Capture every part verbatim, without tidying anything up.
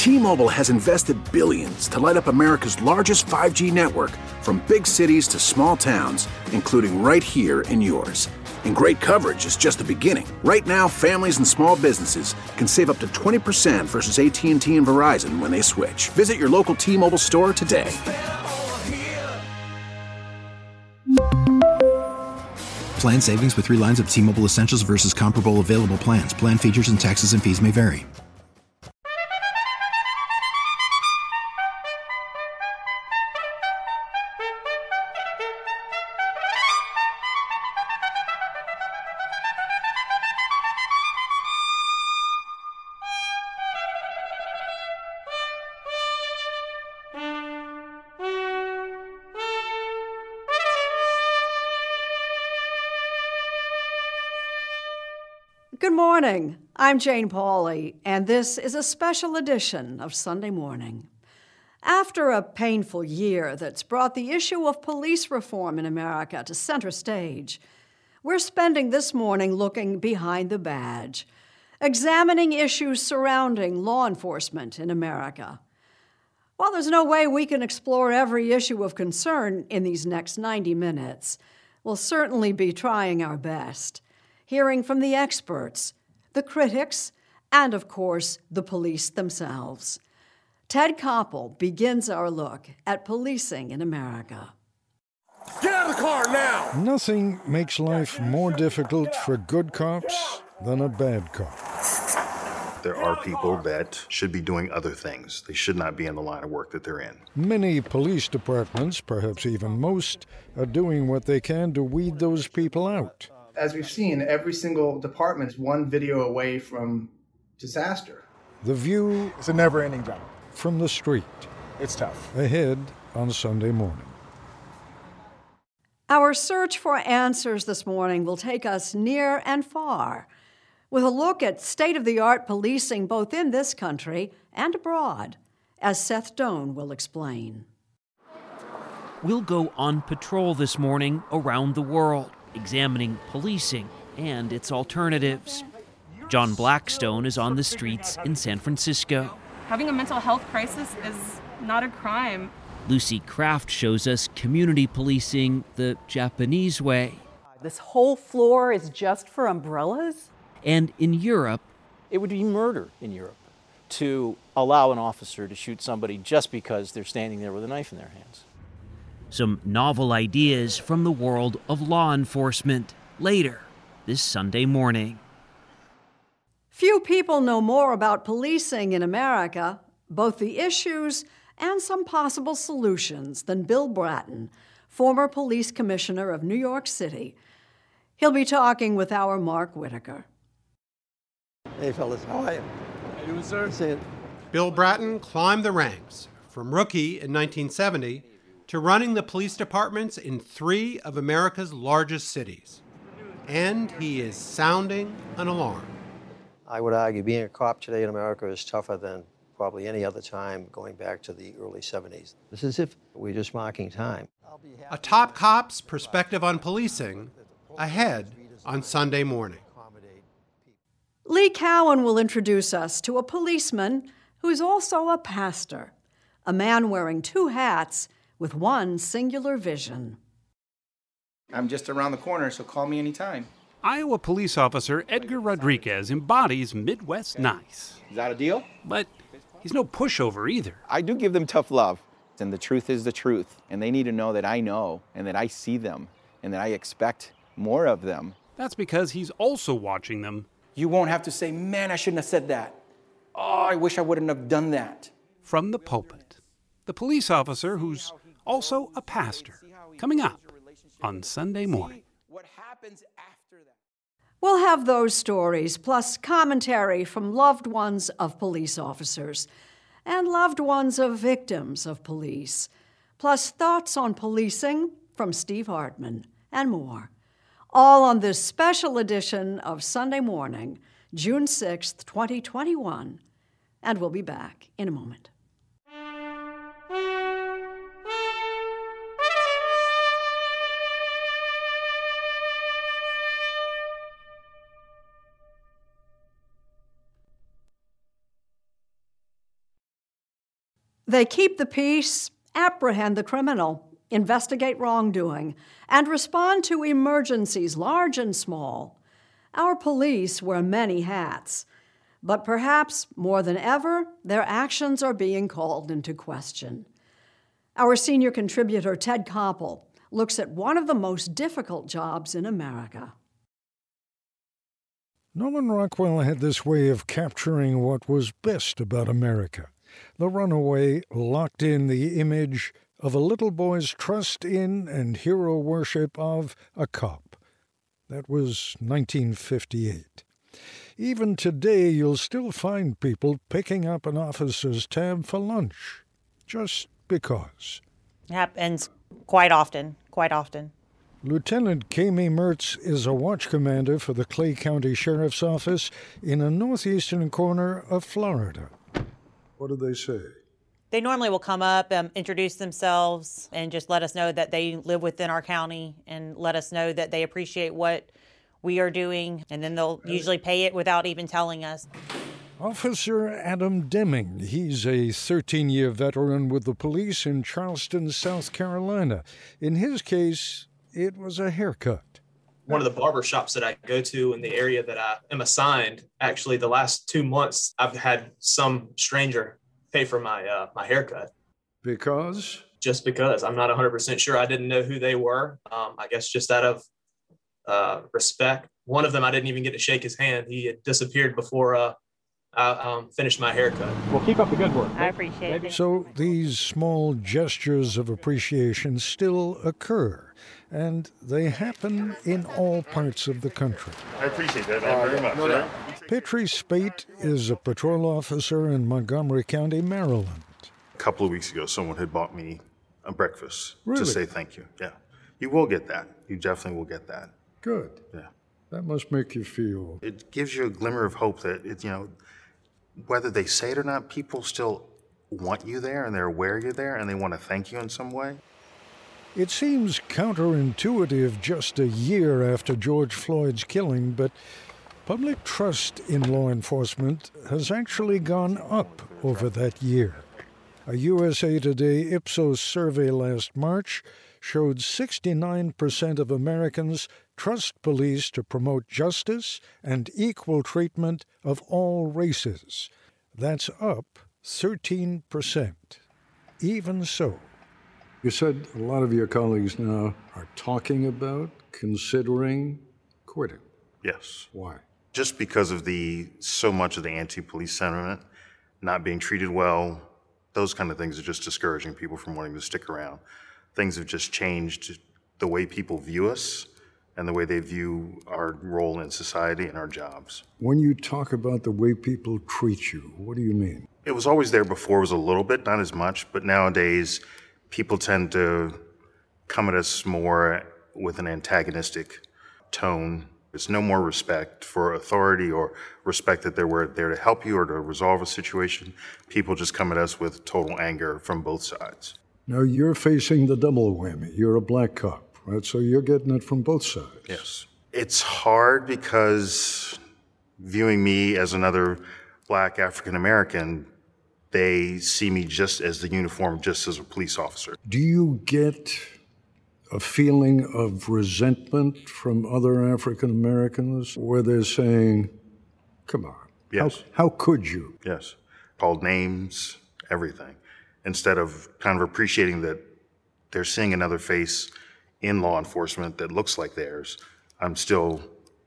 T-Mobile has invested billions to light up America's largest five G network, from big cities to small towns, including right here in yours. And great coverage is just the beginning. Right now, families and small businesses can save up to twenty percent versus A T and T and Verizon when they switch. Visit your local T-Mobile store today. Plan savings with three lines of T-Mobile Essentials versus comparable available plans. Plan features and taxes and fees may vary. Good morning. I'm Jane Pauley, and this is a special edition of Sunday Morning. After a painful year that's brought the issue of police reform in America to center stage, we're spending this morning looking behind the badge, examining issues surrounding law enforcement in America. While there's no way we can explore every issue of concern in these next ninety minutes, we'll certainly be trying our best, hearing from the experts, the critics, and, of course, the police themselves. Ted Koppel begins our look at policing in America. Get out of the car now! Nothing makes life more difficult for good cops than a bad cop. There are people that should be doing other things. They should not be in the line of work that they're in. Many police departments, perhaps even most, are doing what they can to weed those people out. As we've seen, every single department is one video away from disaster. The View... It's a never-ending job. From the street. It's tough. Ahead on Sunday morning. Our search for answers this morning will take us near and far, with a look at state-of-the-art policing both in this country and abroad, as Seth Doane will explain. We'll go on patrol this morning around the world, examining policing and its alternatives. John Blackstone is on the streets in San Francisco. Having a mental health crisis is not a crime. Lucy Kraft shows us community policing the Japanese way. This whole floor is just for umbrellas? And in Europe, it would be murder in Europe to allow an officer to shoot somebody just because they're standing there with a knife in their hands. Some novel ideas from the world of law enforcement later this Sunday morning. Few people know more about policing in America, both the issues and some possible solutions, than Bill Bratton, former police commissioner of New York City. He'll be talking with our Mark Whitaker. Hey, fellas, how are you? How you doing, sir? See it. Bill Bratton climbed the ranks from rookie in nineteen seventy to running the police departments in three of America's largest cities. And he is sounding an alarm. I would argue being a cop today in America is tougher than probably any other time going back to the early seventies. It's as if we're just marking time. A top cop's perspective on policing ahead on Sunday morning. Lee Cowan will introduce us to a policeman who's also a pastor, a man wearing two hats with one singular vision. I'm just around the corner, so call me anytime. Iowa police officer Edgar Rodriguez embodies Midwest nice. Is that a deal? But he's no pushover either. I do give them tough love, and the truth is the truth, and they need to know that I know, and that I see them, and that I expect more of them. That's because he's also watching them. You won't have to say, man, I shouldn't have said that. Oh, I wish I wouldn't have done that. From the pulpit, the police officer who's also a pastor, coming up on Sunday morning. What happens after that? We'll have those stories, plus commentary from loved ones of police officers and loved ones of victims of police, plus thoughts on policing from Steve Hartman and more. All on this special edition of Sunday Morning, June sixth, twenty twenty-one. And we'll be back in a moment. They keep the peace, apprehend the criminal, investigate wrongdoing, and respond to emergencies large and small. Our police wear many hats, but perhaps more than ever, their actions are being called into question. Our senior contributor, Ted Koppel, looks at one of the most difficult jobs in America. Norman Rockwell had this way of capturing what was best about America. The Runaway locked in the image of a little boy's trust in and hero worship of a cop. That was nineteen fifty-eight. Even today, you'll still find people picking up an officer's tab for lunch, just because. Happens quite often, quite often. Lieutenant Kami Mertz is a watch commander for the Clay County Sheriff's Office in a northeastern corner of Florida. What do they say? They normally will come up, um, introduce themselves, and just let us know that they live within our county and let us know that they appreciate what we are doing, and then they'll usually pay it without even telling us. Officer Adam Deming. He's a thirteen-year veteran with the police in Charleston, South Carolina. In his case, it was a haircut. One of the barber shops that I go to in the area that I am assigned, actually the last two months, I've had some stranger pay for my uh, my haircut. Because? Just because. I'm not one hundred percent sure. I didn't know who they were. Um, I guess just out of uh, respect. One of them, I didn't even get to shake his hand. He had disappeared before uh, I um, finished my haircut. Well, keep up the good work. I appreciate it. So these small gestures of appreciation still occur, and they happen in all parts of the country. I appreciate that uh, very much. No doubt. Petrie Spate is a patrol officer in Montgomery County, Maryland. A couple of weeks ago, someone had bought me a breakfast Really? to say thank you. Yeah. You will get that. You definitely will get that. Good. Yeah. That must make you feel... It gives you a glimmer of hope that, it, you know, whether they say it or not, people still want you there and they're aware you're there and they want to thank you in some way. It seems counterintuitive just a year after George Floyd's killing, but public trust in law enforcement has actually gone up over that year. A U S A Today Ipsos survey last March showed sixty-nine percent of Americans trust police to promote justice and equal treatment of all races. That's up thirteen percent. Even so. You said a lot of your colleagues now are talking about, considering quitting. Yes. Why? Just because of the so much of the anti-police sentiment, not being treated well, those kind of things are just discouraging people from wanting to stick around. Things have just changed the way people view us and the way they view our role in society and our jobs. When you talk about the way people treat you, what do you mean? It was always there before, it was a little bit, not as much, but nowadays people tend to come at us more with an antagonistic tone. There's no more respect for authority or respect that they were there to help you or to resolve a situation. People just come at us with total anger from both sides. Now, you're facing the double whammy. You're a black cop, right? So you're getting it from both sides. Yes. It's hard because viewing me as another black African-American, they see me just as the uniform, just as a police officer. Do you get a feeling of resentment from other African Americans where they're saying, come on, yes. how, how could you? Yes. Called names, everything. Instead of kind of appreciating that they're seeing another face in law enforcement that looks like theirs, I'm still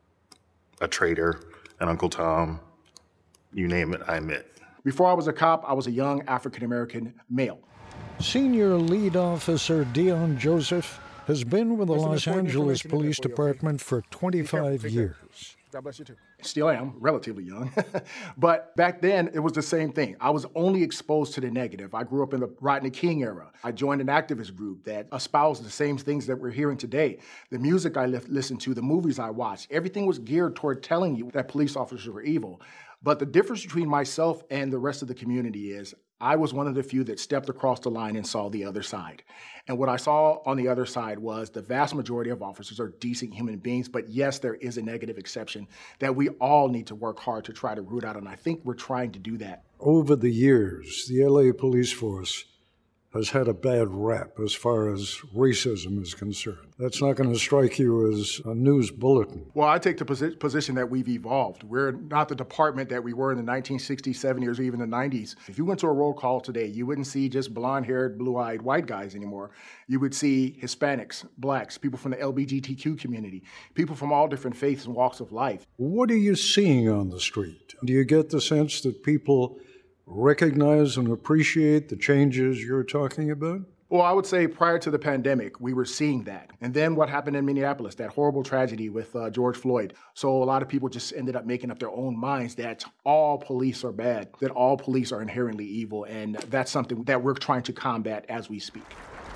a traitor, an Uncle Tom, you name it, I'm it. Before I was a cop, I was a young African-American male. Senior lead officer Dion Joseph has been with the Los Angeles Police Department for twenty-five years. God bless you too. Still am, relatively young. But back then, it was the same thing. I was only exposed to the negative. I grew up in the Rodney King era. I joined an activist group that espoused the same things that we're hearing today. The music I li- listened to, the movies I watched, everything was geared toward telling you that police officers were evil. But the difference between myself and the rest of the community is I was one of the few that stepped across the line and saw the other side. And what I saw on the other side was the vast majority of officers are decent human beings, but yes, there is a negative exception that we all need to work hard to try to root out, and I think we're trying to do that. Over the years, the L A police force has had a bad rap as far as racism is concerned. That's not going to strike you as a news bulletin. Well, I take the posi- position that we've evolved. We're not the department that we were in the nineteen sixties, seventies, or even the nineties. If you went to a roll call today, you wouldn't see just blonde-haired, blue-eyed white guys anymore. You would see Hispanics, blacks, people from the L G B T Q community, people from all different faiths and walks of life. What are you seeing on the street? Do you get the sense that people recognize and appreciate the changes you're talking about? Well, I would say prior to the pandemic, we were seeing that. And then what happened in Minneapolis, that horrible tragedy with uh, George Floyd. So a lot of people just ended up making up their own minds that all police are bad, that all police are inherently evil. And that's something that we're trying to combat as we speak.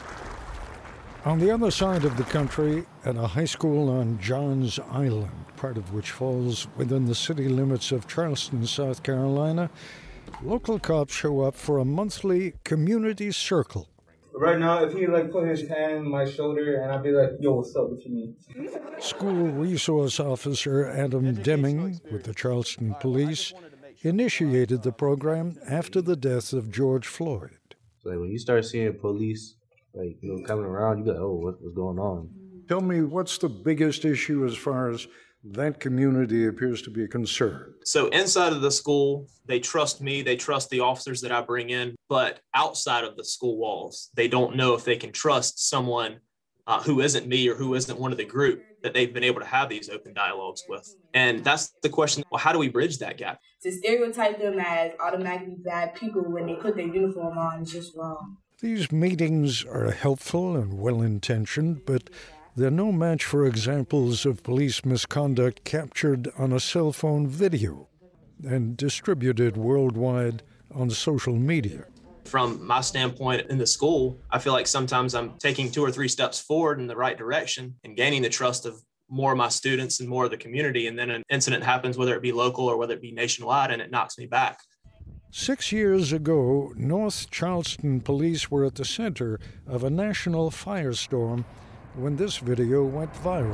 On the other side of the country, at a high school on Johns Island, part of which falls within the city limits of Charleston, South Carolina, local cops show up for a monthly community circle. Right now, if he like put his hand on my shoulder and I'd be like, yo, what's up, what you need? School resource officer Adam Deming with the Charleston Police initiated the program after the death of George Floyd. So like when you start seeing police like you know coming around, you go, oh, what, what's going on? Tell me, what's the biggest issue as far as that community appears to be concerned? So inside of the school, they trust me, they trust the officers that I bring in, but outside of the school walls, they don't know if they can trust someone uh, who isn't me or who isn't one of the group that they've been able to have these open dialogues with. And that's the question, well, how do we bridge that gap? To stereotype them as automatically bad people when they put their uniform on is just wrong. These meetings are helpful and well-intentioned, but they're no match for examples of police misconduct captured on a cell phone video and distributed worldwide on social media. From my standpoint in the school, I feel like sometimes I'm taking two or three steps forward in the right direction and gaining the trust of more of my students and more of the community. And then an incident happens, whether it be local or whether it be nationwide, and it knocks me back. Six years ago, North Charleston police were at the center of a national firestorm when this video went viral.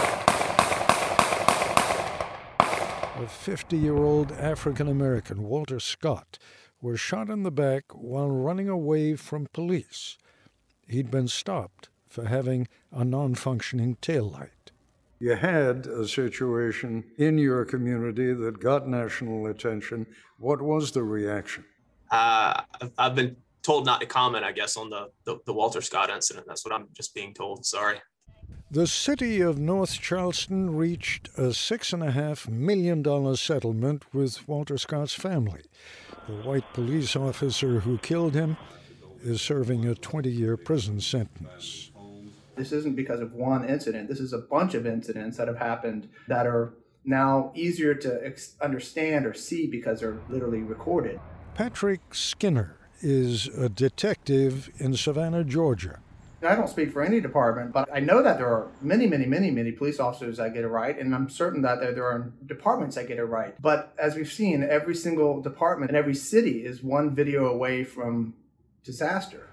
A fifty-year-old African-American, Walter Scott, was shot in the back while running away from police. He'd been stopped for having a non-functioning taillight. You had a situation in your community that got national attention. What was the reaction? Uh, I've been told not to comment, I guess, on the, the, the Walter Scott incident. That's what I'm just being told. Sorry. The city of North Charleston reached a six and a half million dollar settlement with Walter Scott's family. The white police officer who killed him is serving a twenty-year prison sentence. This isn't because of one incident. This is a bunch of incidents that have happened that are now easier to ex- understand or see because they're literally recorded. Patrick Skinner is a detective in Savannah, Georgia. I don't speak for any department, but I know that there are many, many, many, many police officers that get it right, and I'm certain that there, there are departments that get it right. But as we've seen, every single department in every city is one video away from disaster.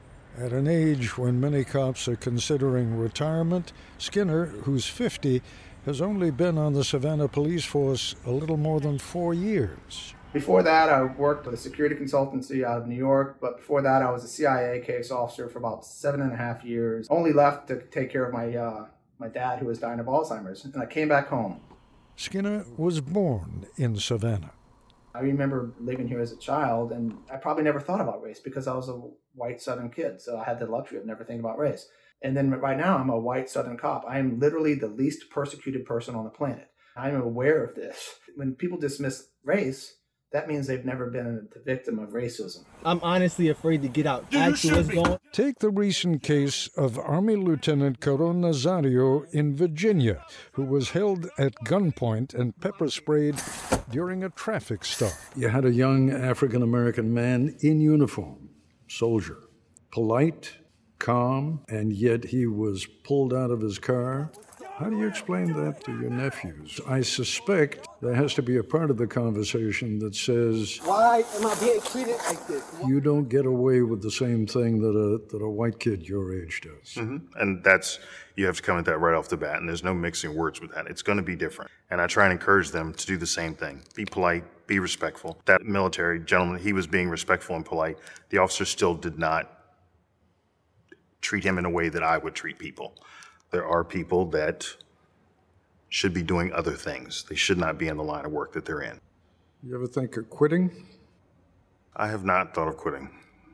At an age when many cops are considering retirement, Skinner, who's fifty, has only been on the Savannah police force a little more than four years. Before that, I worked with a security consultancy out of New York, but before that, I was a C I A case officer for about seven and a half years. Only left to take care of my uh, my dad, who was dying of Alzheimer's, and I came back home. Skinner was born in Savannah. I remember living here as a child, and I probably never thought about race because I was a white Southern kid, so I had the luxury of never thinking about race. And then right now, I'm a white Southern cop. I am literally the least persecuted person on the planet. I'm aware of this. When people dismiss race, that means they've never been the victim of racism. I'm honestly afraid to get out. Actually, what's going? Take the recent case of Army Lieutenant Caron Nazario in Virginia, who was held at gunpoint and pepper sprayed during a traffic stop. You had a young African-American man in uniform, soldier, polite, calm, and yet he was pulled out of his car. How do you explain that to your nephews? I suspect there has to be a part of the conversation that says, why am I being treated like this? You don't get away with the same thing that a, that a white kid your age does. Mm-hmm. And that's, you have to come at that right off the bat, and there's no mixing words with that. It's going to be different. And I try and encourage them to do the same thing. Be polite, be respectful. That military gentleman, he was being respectful and polite. The officer still did not treat him in a way that I would treat people. There are people that should be doing other things. They should not be in the line of work that they're in. You ever think of quitting? I have not thought of quitting.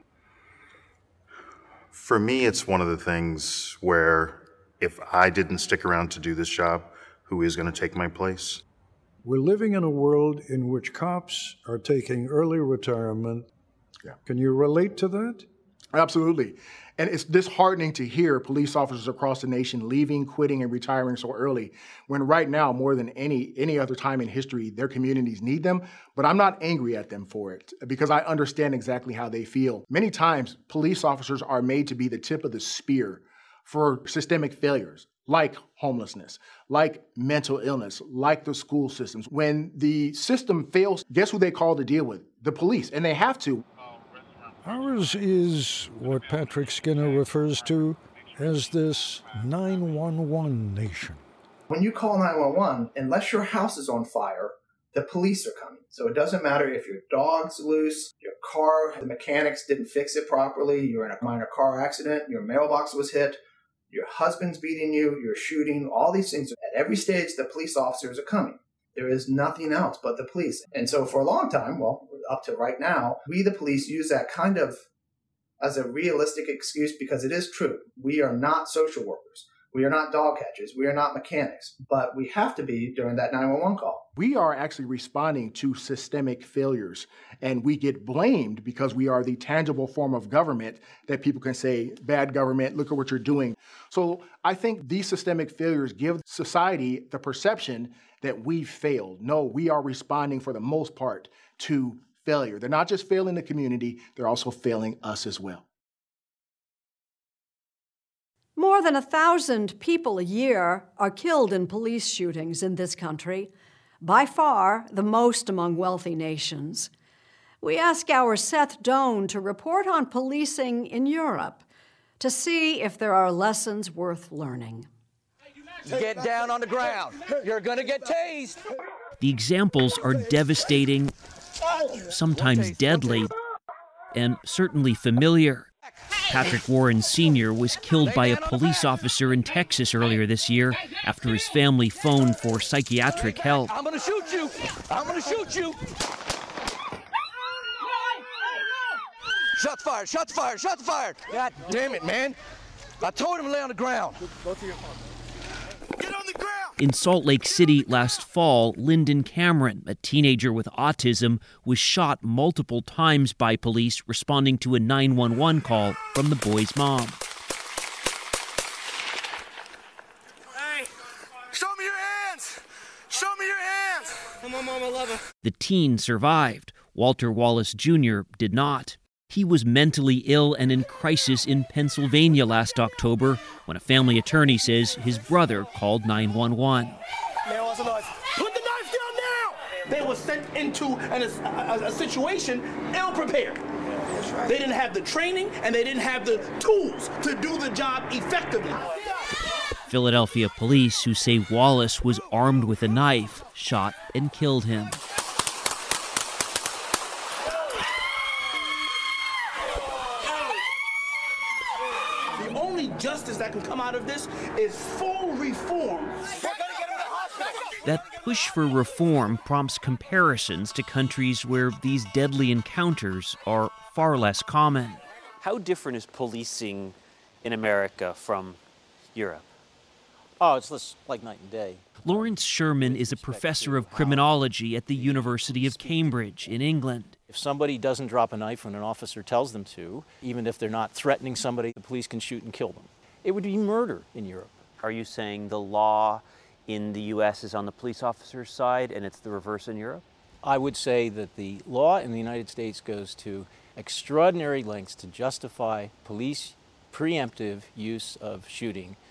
For me, it's one of the things where if I didn't stick around to do this job, who is going to take my place? We're living in a world in which cops are taking early retirement. Yeah. Can you relate to that? Absolutely. And it's disheartening to hear police officers across the nation leaving, quitting, and retiring so early, when right now, more than any any other time in history, their communities need them. But I'm not angry at them for it, because I understand exactly how they feel. Many times, police officers are made to be the tip of the spear for systemic failures, like homelessness, like mental illness, like the school systems. When the system fails, guess who they call to deal with? The police, and they have to. Ours is what Patrick Skinner refers to as this nine one one nation. When you call nine one one, unless your house is on fire, the police are coming. So it doesn't matter if your dog's loose, your car, the mechanics didn't fix it properly, you're in a minor car accident, your mailbox was hit, your husband's beating you, you're shooting, all these things. At every stage, the police officers are coming. There is nothing else but the police. And so for a long time, well, up to right now, we, the police, use that kind of as a realistic excuse because it is true. We are not social workers. We are not dog catchers. We are not mechanics. But we have to be during that nine one one call. We are actually responding to systemic failures, and we get blamed because we are the tangible form of government that people can say, bad government, look at what you're doing. So I think these systemic failures give society the perception that we failed. No, we are responding for the most part to failure. They're not just failing the community, they're also failing us as well. More than a thousand people a year are killed in police shootings in this country, by far the most among wealthy nations. We ask our Seth Doan to report on policing in Europe to see if there are lessons worth learning. Get down on the ground. You're gonna get tased. The examples are devastating, sometimes deadly, and certainly familiar. Patrick Warren Senior was killed by a police officer in Texas earlier this year after his family phoned for psychiatric help. I'm gonna shoot you. I'm gonna shoot you. Shots fired, shots fired, shots fired. God damn it, man. I told him to lay on the ground. Go to your apartment. Get on the ground! In Salt Lake City last fall, Lyndon Cameron, a teenager with autism, was shot multiple times by police responding to a nine one one call from the boy's mom. Hey, show me your hands! Show me your hands! Come on, Mom, I love her. The teen survived. Walter Wallace Junior did not. He was mentally ill and in crisis in Pennsylvania last October when a family attorney says his brother called nine one one. Man, what's the noise? Put the knife down now! They were sent into an, a, a, a situation ill-prepared. Right. They didn't have the training and they didn't have the tools to do the job effectively. Philadelphia police, who say Wallace was armed with a knife, shot and killed him. Justice that can come out of this is full reform. That push for reform prompts comparisons to countries where these deadly encounters are far less common. How different is policing in America from Europe? Oh, it's just like night and day. Lawrence Sherman is a professor of criminology at the University of Cambridge in England. If somebody doesn't drop a knife when an officer tells them to, even if they're not threatening somebody, the police can shoot and kill them. It would be murder in Europe. Are you saying the law in the U S is on the police officer's side and it's the reverse in Europe? I would say that the law in the United States goes to extraordinary lengths to justify police preemptive use of shooting.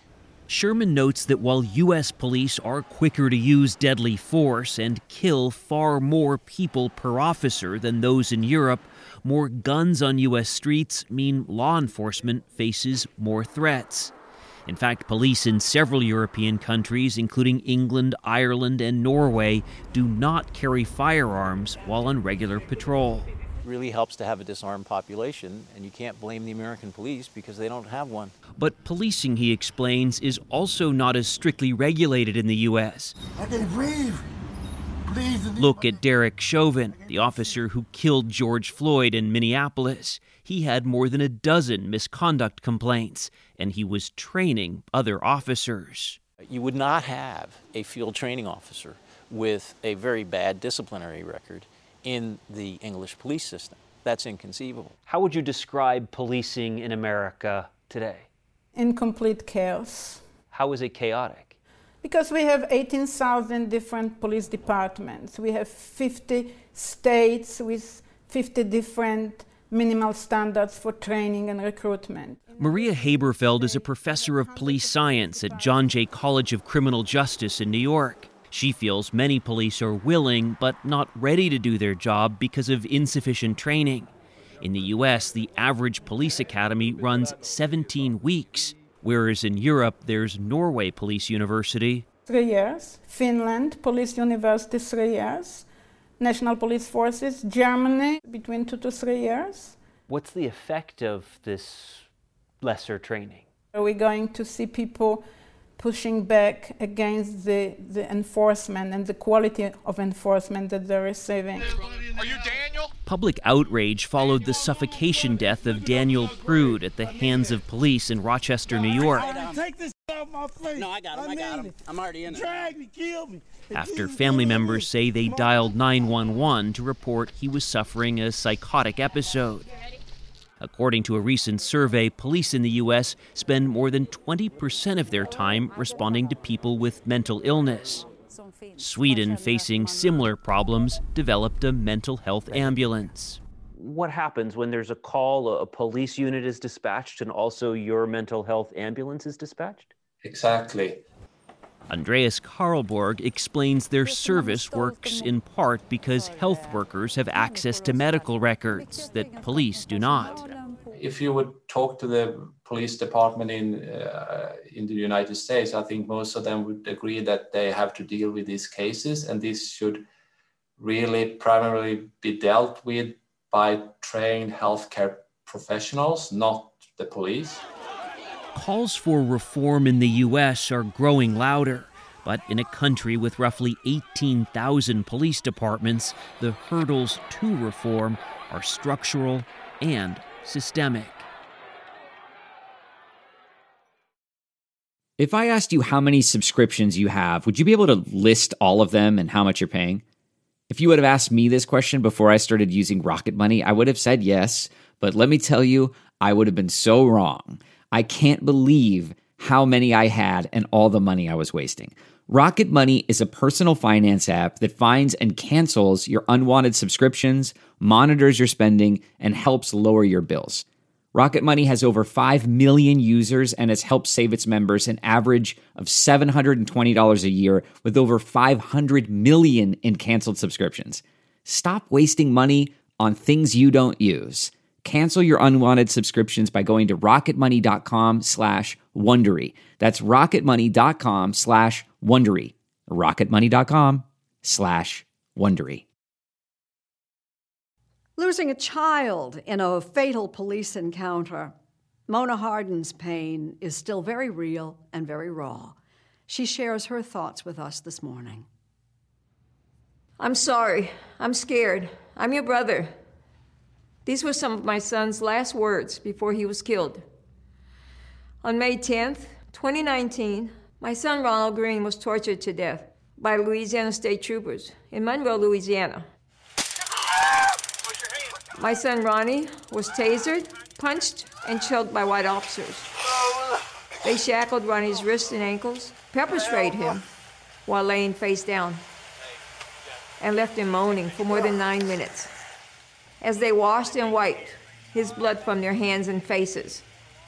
Sherman notes that while U S police are quicker to use deadly force and kill far more people per officer than those in Europe, more guns on U S streets mean law enforcement faces more threats. In fact, police in several European countries, including England, Ireland, and Norway, do not carry firearms while on regular patrol. It really helps to have a disarmed population, and you can't blame the American police because they don't have one. But policing, he explains, is also not as strictly regulated in the U S. I can't breathe. Please. Look at Derek Chauvin, the officer who killed George Floyd in Minneapolis. He had more than a dozen misconduct complaints, and he was training other officers. You would not have a field training officer with a very bad disciplinary record in the English police system. That's inconceivable. How would you describe policing in America today? In complete chaos. How is it chaotic? Because we have eighteen thousand different police departments. We have fifty states with fifty different minimal standards for training and recruitment. Maria Haberfeld is a professor of police science at John Jay College of Criminal Justice in New York. She feels many police are willing but not ready to do their job because of insufficient training. In the U S, the average police academy runs seventeen weeks, whereas in Europe, there's Norway Police University. Three years. Finland Police University, three years. National Police Forces, Germany, between two to three years. What's the effect of this lesser training? Are we going to see people pushing back against the, the enforcement and the quality of enforcement that they're receiving? Are you Daniel? Public outrage followed the suffocation death of Daniel Prude at the hands of police in Rochester, New York. Take this off my face. No, I got him, I, I got him. I'm already in it. Drag me, kill me. After family members say they dialed nine one one to report he was suffering a psychotic episode. According to a recent survey, police in the U S spend more than twenty percent of their time responding to people with mental illness. Sweden, facing similar problems, developed a mental health ambulance. What happens when there's a call, a police unit is dispatched, and also your mental health ambulance is dispatched? Exactly. Andreas Karlborg explains their service works in part because health workers have access to medical records that police do not. If you would talk to the police department in uh, in the United States, I think most of them would agree that they have to deal with these cases, and this should really primarily be dealt with by trained healthcare professionals, not the police. Calls for reform in the U S are growing louder, but in a country with roughly eighteen thousand police departments, the hurdles to reform are structural and systemic. If I asked you how many subscriptions you have, would you be able to list all of them and how much you're paying? If you would have asked me this question before I started using Rocket Money, I would have said yes, but let me tell you, I would have been so wrong. I can't believe how many I had and all the money I was wasting. Rocket Money is a personal finance app that finds and cancels your unwanted subscriptions, monitors your spending, and helps lower your bills. Rocket Money has over five million users and has helped save its members an average of seven hundred twenty dollars a year with over five hundred million in canceled subscriptions. Stop wasting money on things you don't use. Cancel your unwanted subscriptions by going to rocketmoney.com slash Wondery. That's rocketmoney.com slash Wondery. rocketmoney.com slash Wondery. Losing a child in a fatal police encounter. Mona Hardin's pain is still very real and very raw. She shares her thoughts with us this morning. I'm sorry. I'm scared. I'm your brother. These were some of my son's last words before he was killed. On May tenth, twenty nineteen, my son Ronald Green was tortured to death by Louisiana state troopers in Monroe, Louisiana. My son Ronnie was tasered, punched, and choked by white officers. They shackled Ronnie's wrists and ankles, pepper sprayed him while laying face down, and left him moaning for more than nine minutes. As they washed and wiped his blood from their hands and faces,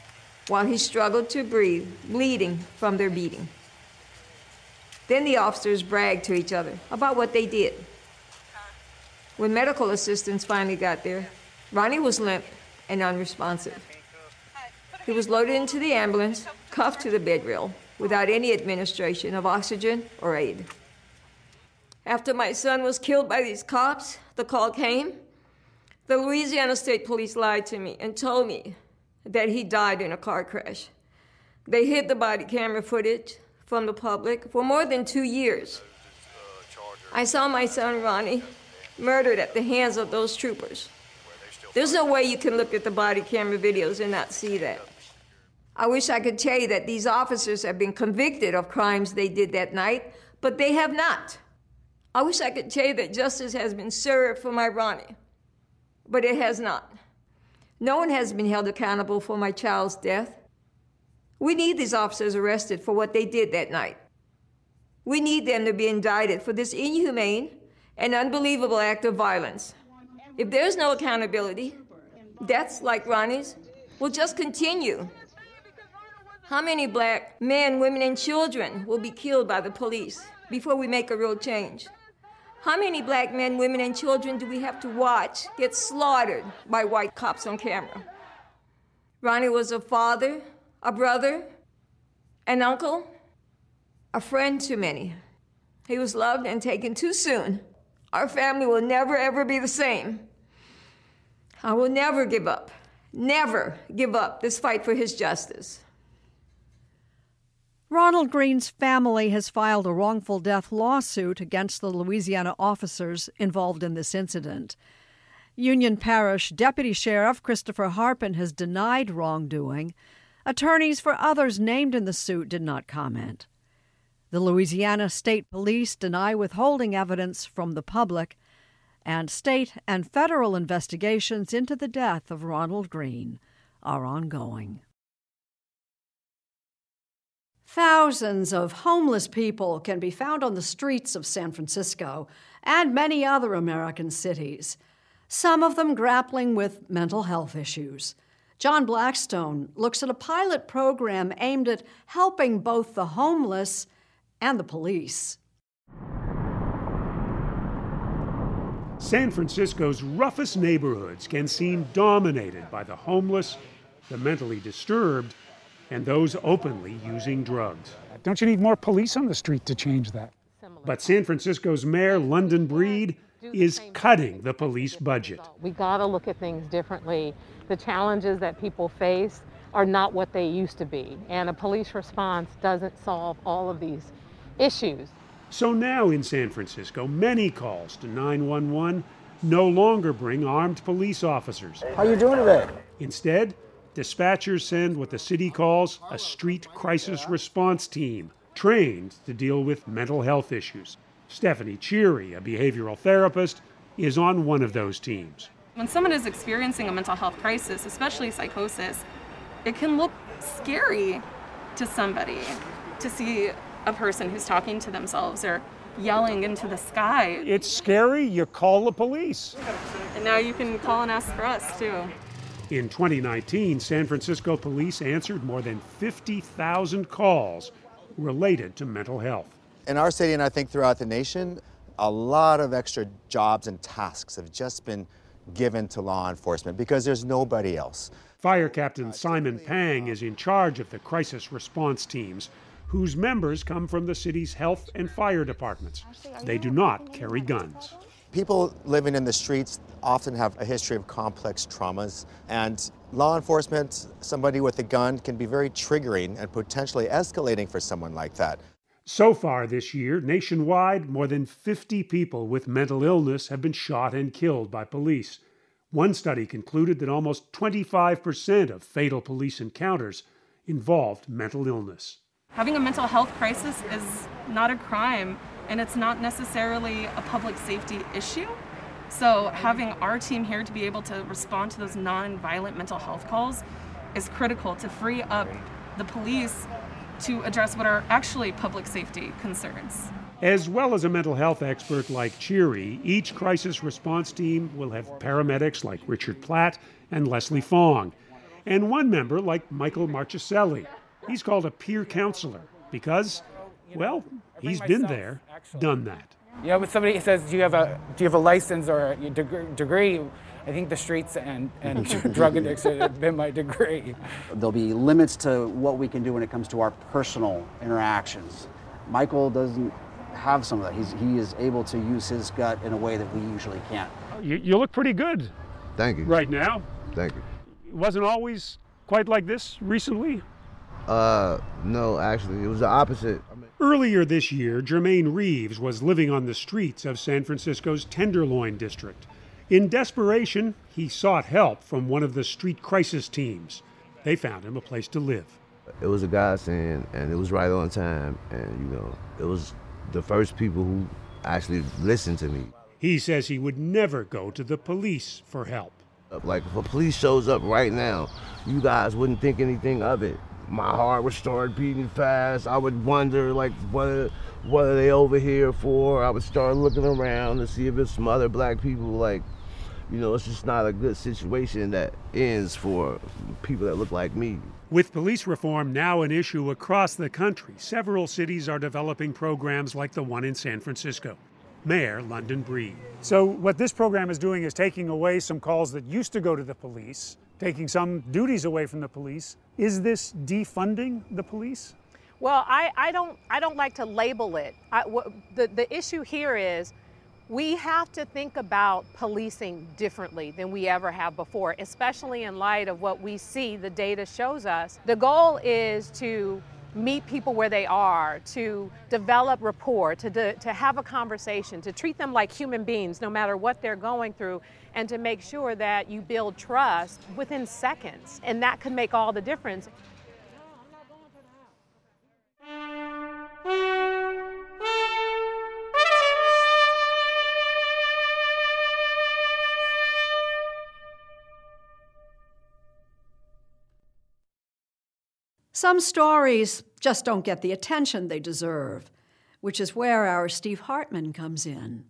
while he struggled to breathe, bleeding from their beating. Then the officers bragged to each other about what they did. When medical assistants finally got there, Ronnie was limp and unresponsive. He was loaded into the ambulance, cuffed to the bed rail, without any administration of oxygen or aid. After my son was killed by these cops, the call came. The Louisiana State Police lied to me and told me that he died in a car crash. They hid the body camera footage from the public for more than two years. I saw my son, Ronnie, murdered at the hands of those troopers. There's no way you can look at the body camera videos and not see that. I wish I could tell you that these officers have been convicted of crimes they did that night, but they have not. I wish I could tell you that justice has been served for my Ronnie, but it has not. No one has been held accountable for my child's death. We need these officers arrested for what they did that night. We need them to be indicted for this inhumane and unbelievable act of violence. If there's no accountability, deaths like Ronnie's will just continue. How many black men, women, and children will be killed by the police before we make a real change? How many black men, women, and children do we have to watch get slaughtered by white cops on camera? Ronnie was a father, a brother, an uncle, a friend to many. He was loved and taken too soon. Our family will never, ever be the same. I will never give up, never give up this fight for his justice. Ronald Green's family has filed a wrongful death lawsuit against the Louisiana officers involved in this incident. Union Parish Deputy Sheriff Christopher Harpin has denied wrongdoing. Attorneys for others named in the suit did not comment. The Louisiana State Police deny withholding evidence from the public, and state and federal investigations into the death of Ronald Green are ongoing. Thousands of homeless people can be found on the streets of San Francisco and many other American cities, some of them grappling with mental health issues. John Blackstone looks at a pilot program aimed at helping both the homeless and the police. San Francisco's roughest neighborhoods can seem dominated by the homeless, the mentally disturbed, and those openly using drugs. Don't you need more police on the street to change that? But San Francisco's Mayor, London Breed, is cutting the police budget. We gotta look at things differently. The challenges that people face are not what they used to be, and a police response doesn't solve all of these issues. So now in San Francisco, many calls to nine one one no longer bring armed police officers. How you doing today? Instead, dispatchers send what the city calls a street crisis response team, trained to deal with mental health issues. Stephanie Cheery, a behavioral therapist, is on one of those teams. When someone is experiencing a mental health crisis, especially psychosis, it can look scary to somebody to see a person who's talking to themselves or yelling into the sky. It's scary, you call the police. And now you can call and ask for us, too. In twenty nineteen, San Francisco police answered more than fifty thousand calls related to mental health. In our city, and I think throughout the nation, a lot of extra jobs and tasks have just been given to law enforcement because there's nobody else. Fire Captain Simon Pang is in charge of the crisis response teams, whose members come from the city's health and fire departments. They do not carry guns. People living in the streets often have a history of complex traumas, and law enforcement, somebody with a gun, can be very triggering and potentially escalating for someone like that. So far this year, nationwide, more than fifty people with mental illness have been shot and killed by police. One study concluded that almost twenty-five percent of fatal police encounters involved mental illness. Having a mental health crisis is not a crime, and it's not necessarily a public safety issue. So having our team here to be able to respond to those non-violent mental health calls is critical to free up the police to address what are actually public safety concerns. As well as a mental health expert like Cheery, each crisis response team will have paramedics like Richard Platt and Leslie Fong. And one member, like Michael Marchicelli, he's called a peer counselor because, well, he's been there, done that. You know, when somebody says, do you have a, do you have a license or a deg- degree? I think the streets and, and drug addiction have been my degree. There'll be limits to what we can do when it comes to our personal interactions. Michael doesn't have some of that. He's, he is able to use his gut in a way that we usually can't. You, you look pretty good. Thank you. Right now. Thank you. It wasn't always quite like this recently? Uh, no, actually, it was the opposite. I mean, Earlier this year, Jermaine Reeves was living on the streets of San Francisco's Tenderloin district. In desperation, he sought help from one of the street crisis teams. They found him a place to live. it was a godsend, and it was right on time, and, you know, it was the first people who actually listened to me. He says he would never go to the police for help. Like, if a police shows up right now, you guys wouldn't think anything of it. My heart would start beating fast. I would wonder, like, what are, what are they over here for? I would start looking around to see if it's some other black people. Like, you know, it's just not a good situation that ends for people that look like me. With police reform now an issue across the country, several cities are developing programs like the one in San Francisco. Mayor London Breed. So what this program is doing is taking away some calls that used to go to the police, taking some duties away from the police. Is this defunding the police? Well, I, I don't I don't like to label it. I, w- the, the issue here is we have to think about policing differently than we ever have before, especially in light of what we see the data shows us. The goal is to meet people where they are, to develop rapport, to, de- to have a conversation, to treat them like human beings no matter what they're going through, and to make sure that you build trust within seconds. And that could make all the difference. Some stories just don't get the attention they deserve, which is where our Steve Hartman comes in.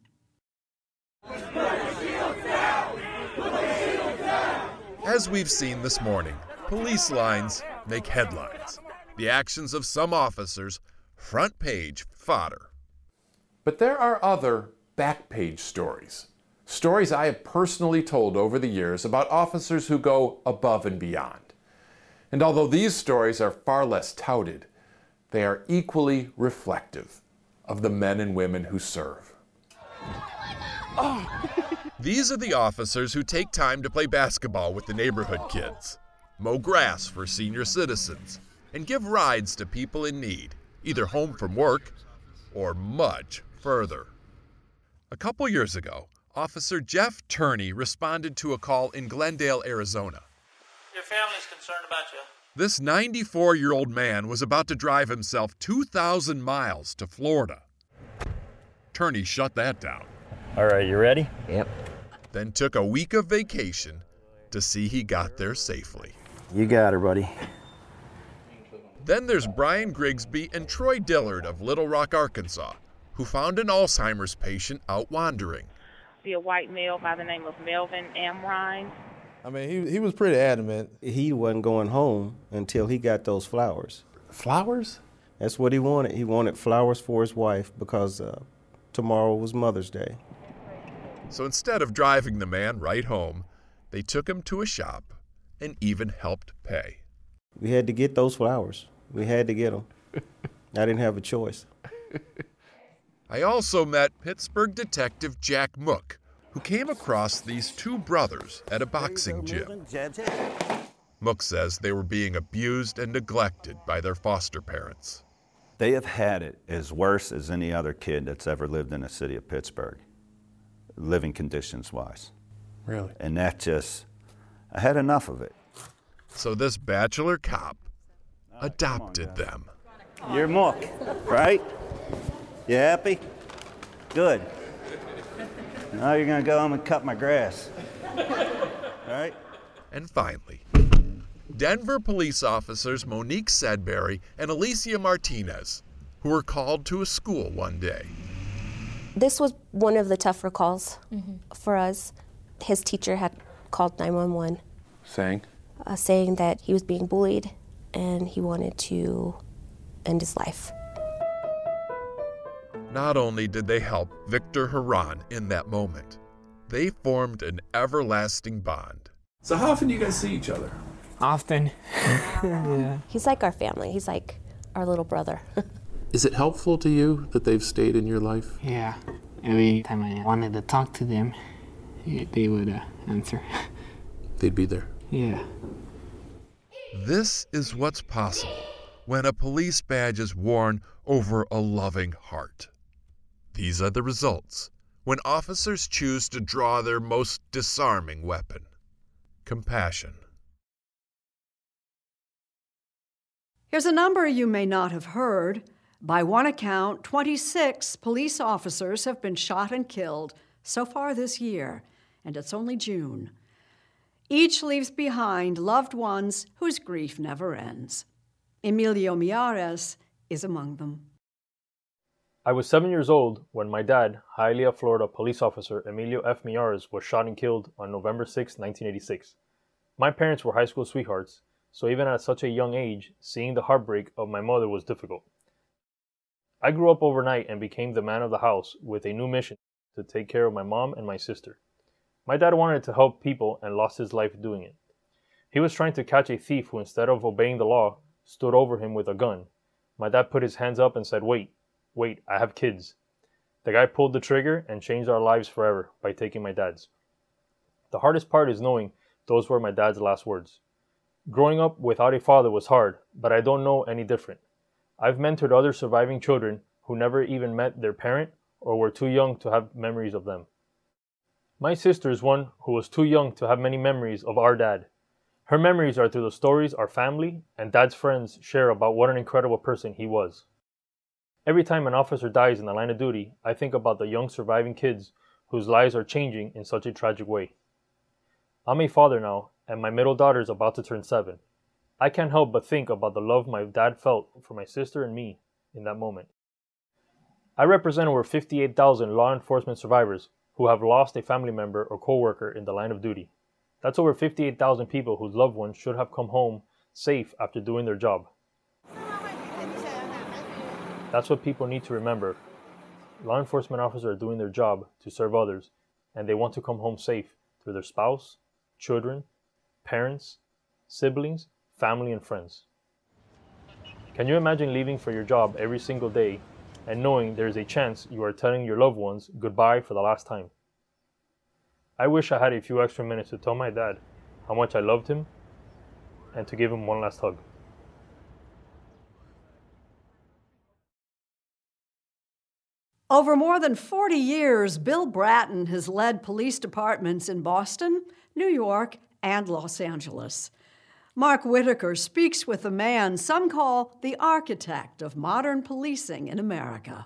As we've seen this morning, police lines make headlines. The actions of some officers, front page fodder. But there are other back page stories. Stories I have personally told over the years about officers who go above and beyond. And although these stories are far less touted, they are equally reflective of the men and women who serve. Oh. These are the officers who take time to play basketball with the neighborhood kids, mow grass for senior citizens, and give rides to people in need, either home from work or much further. A couple years ago, Officer Jeff Turney responded to a call in Glendale, Arizona. Your family's concerned about you. This ninety-four-year-old man was about to drive himself two thousand miles to Florida. Turney shut that down. All right, you ready? Yep. Then took a week of vacation to see he got there safely. You got her, buddy. Then there's Brian Grigsby and Troy Dillard of Little Rock, Arkansas, who found an Alzheimer's patient out wandering. Be a white male by the name of Melvin Amrine. I mean, he he was pretty adamant. He wasn't going home until he got those flowers. Flowers? That's what he wanted. He wanted flowers for his wife because uh, tomorrow was Mother's Day. So instead of driving the man right home, they took him to a shop and even helped pay. We had to get those flowers. We had to get them. I didn't have a choice. I also met Pittsburgh detective Jack Mook, who came across these two brothers at a boxing gym. Mook says they were being abused and neglected by their foster parents. They have had it as worse as any other kid that's ever lived in the city of Pittsburgh, living conditions-wise. Really? And that just, I had enough of it. So this bachelor cop adopted them. You're Mook, right? You happy? Good. Now you're gonna go home and cut my grass. Right? And finally, Denver police officers Monique Sedbury and Alicia Martinez, who were called to a school one day. This was one of the tougher calls mm-hmm. for us. His teacher had called nine one one. Saying? uh, saying that he was being bullied and he wanted to end his life. Not only did they help Victor Haran in that moment, they formed an everlasting bond. So how often do you guys see each other? Often. Yeah. He's like our family. He's like our little brother. Is it helpful to you that they've stayed in your life? Yeah. Every time I wanted to talk to them, they would uh, answer. They'd be there. Yeah. This is what's possible when a police badge is worn over a loving heart. These are the results when officers choose to draw their most disarming weapon: compassion. Here's a number you may not have heard. By one account, twenty-six police officers have been shot and killed so far this year, and it's only June. Each leaves behind loved ones whose grief never ends. Emilio Miares is among them. I was seven years old when my dad, Hialeah, Florida police officer Emilio F. Miares, was shot and killed on November sixth, nineteen eighty-six. My parents were high school sweethearts, so even at such a young age, seeing the heartbreak of my mother was difficult. I grew up overnight and became the man of the house with a new mission to take care of my mom and my sister. My dad wanted to help people and lost his life doing it. He was trying to catch a thief who, instead of obeying the law, stood over him with a gun. My dad put his hands up and said, "Wait, wait, I have kids." The guy pulled the trigger and changed our lives forever by taking my dad's. The hardest part is knowing those were my dad's last words. Growing up without a father was hard, but I don't know any different. I've mentored other surviving children who never even met their parent or were too young to have memories of them. My sister is one who was too young to have many memories of our dad. Her memories are through the stories our family and dad's friends share about what an incredible person he was. Every time an officer dies in the line of duty, I think about the young surviving kids whose lives are changing in such a tragic way. I'm a father now, and my middle daughter is about to turn seven. I can't help but think about the love my dad felt for my sister and me in that moment. I represent over fifty-eight thousand law enforcement survivors who have lost a family member or coworker in the line of duty. That's over fifty-eight thousand people whose loved ones should have come home safe after doing their job. That's what people need to remember. Law enforcement officers are doing their job to serve others, and they want to come home safe through their spouse, children, parents, siblings, family, and friends. Can you imagine leaving for your job every single day and knowing there is a chance you are telling your loved ones goodbye for the last time? I wish I had a few extra minutes to tell my dad how much I loved him and to give him one last hug. Over more than forty years, Bill Bratton has led police departments in Boston, New York, and Los Angeles. Mark Whitaker speaks with the man some call the architect of modern policing in America.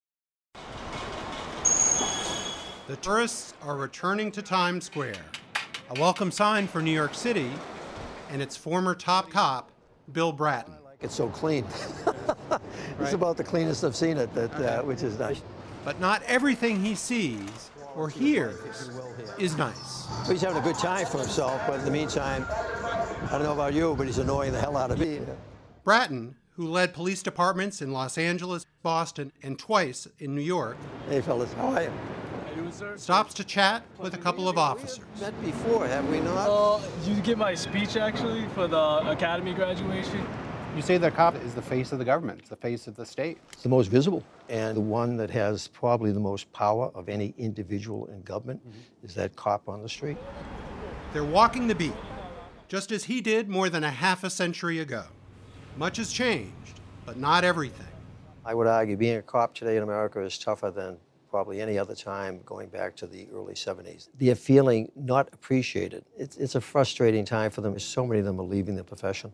The tourists are returning to Times Square, a welcome sign for New York City and its former top cop, Bill Bratton. It's so clean. It's about the cleanest I've seen it, that, uh, which is nice. But not everything he sees or hears is nice. Well, he's having a good time for himself, but in the meantime, I don't know about you, but he's annoying the hell out of me. Bratton, who led police departments in Los Angeles, Boston, and twice in New York, hey fellas, how are you? stops to chat with a couple of officers. We've met before, have we not? Uh, did you get my speech, actually, for the academy graduation? You say the cop is the face of the government, it's the face of the state. It's the most visible, and the one that has probably the most power of any individual in government mm-hmm. is that cop on the street. They're walking the beat, just as he did more than a half a century ago. Much has changed, but not everything. I would argue being a cop today in America is tougher than probably any other time going back to the early seventies. They're feeling not appreciated. It's, it's a frustrating time for them. So many of them are leaving the profession.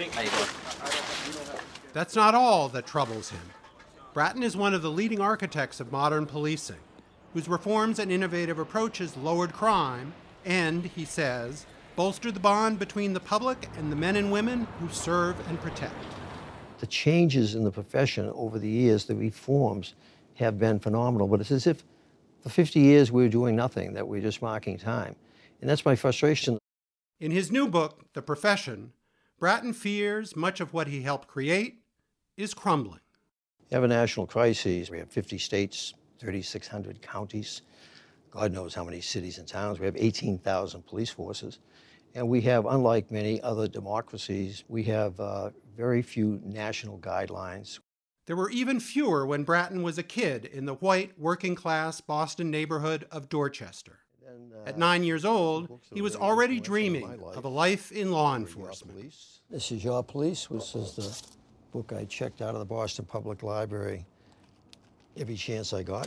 That's not all that troubles him. Bratton is one of the leading architects of modern policing, whose reforms and innovative approaches lowered crime and, he says, bolstered the bond between the public and the men and women who serve and protect. The changes in the profession over the years, the reforms, have been phenomenal, but it's as if for fifty years we were doing nothing, that we're just marking time. And that's my frustration. In his new book, The Profession, Bratton fears much of what he helped create is crumbling. We have a national crisis. We have fifty states, thirty-six hundred counties, God knows how many cities and towns. We have eighteen thousand police forces. And we have, unlike many other democracies, we have uh, very few national guidelines. There were even fewer when Bratton was a kid in the white, working-class Boston neighborhood of Dorchester. And, uh, At nine years old, he was already dreaming of a life in law enforcement. This is Your Police, which is the book I checked out of the Boston Public Library every chance I got.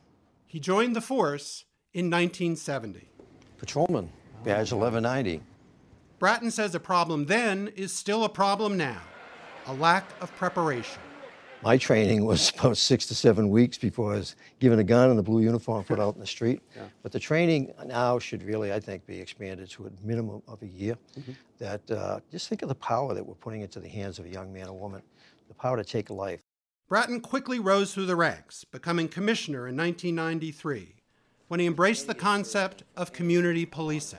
He joined the force in nineteen seventy. Patrolman, badge eleven ninety. Bratton says the problem then is still a problem now, a lack of preparation. My training was about six to seven weeks before I was given a gun and a blue uniform put out in the street. Yeah. But the training now should really, I think, be expanded to a minimum of a year. Mm-hmm. That uh, just think of the power that we're putting into the hands of a young man or woman, the power to take a life. Bratton quickly rose through the ranks, becoming commissioner in nineteen ninety-three, when he embraced the concept of community policing.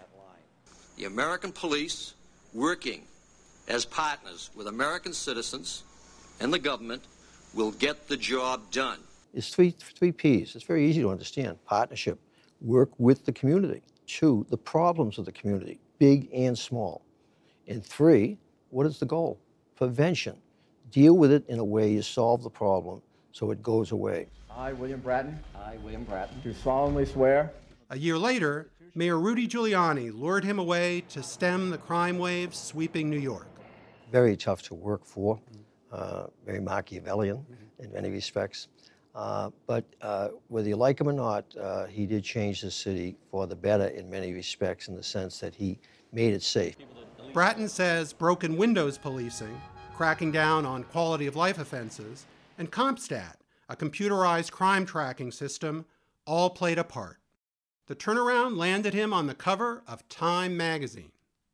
The American police, working as partners with American citizens and the government, will get the job done. It's three, three P's. It's very easy to understand. Partnership, work with the community. Two, the problems of the community, big and small. And three, what is the goal? Prevention. Deal with it in a way you solve the problem so it goes away. I, William Bratton. I, William Bratton. Do solemnly swear. A year later, Mayor Rudy Giuliani lured him away to stem the crime wave sweeping New York. Very tough to work for, uh, very Machiavellian in many respects. Uh, but uh, whether you like him or not, uh, he did change the city for the better in many respects in the sense that he made it safe. Bratton says broken windows policing, cracking down on quality of life offenses, and CompStat, a computerized crime tracking system, all played a part. The turnaround landed him on the cover of Time magazine.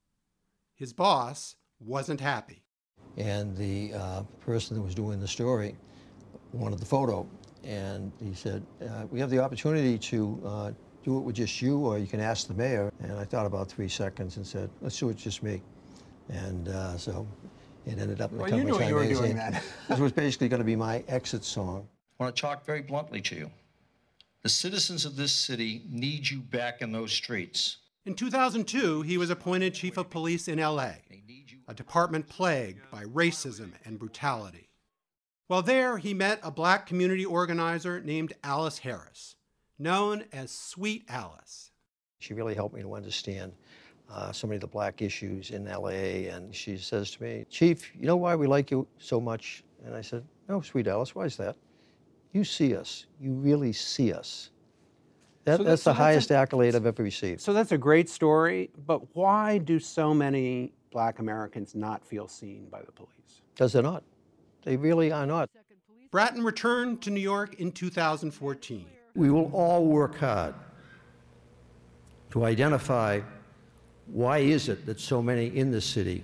His boss wasn't happy. And the uh, person that was doing the story wanted the photo. And he said, uh, we have the opportunity to uh, do it with just you, or you can ask the mayor. And I thought about three seconds and said, let's do it just me. And uh, so it ended up in the well, cover you knew of Time you were magazine. doing that. This was basically going to be my exit song. I want to talk very bluntly to you. The citizens of this city need you back in those streets. In two thousand two, he was appointed chief of police in L A, a department plagued by racism and brutality. While there, he met a black community organizer named Alice Harris, known as Sweet Alice. She really helped me to understand uh, so many of the black issues in L A, and she says to me, Chief, you know why we like you so much? And I said, no, Sweet Alice, why is that? You see us. You really see us. That, so that's so the highest a, accolade I've ever received. So that's a great story, but why do so many black Americans not feel seen by the police? Because they're not. They really are not. Bratton returned to New York in two thousand fourteen. We will all work hard to identify why is it that so many in this city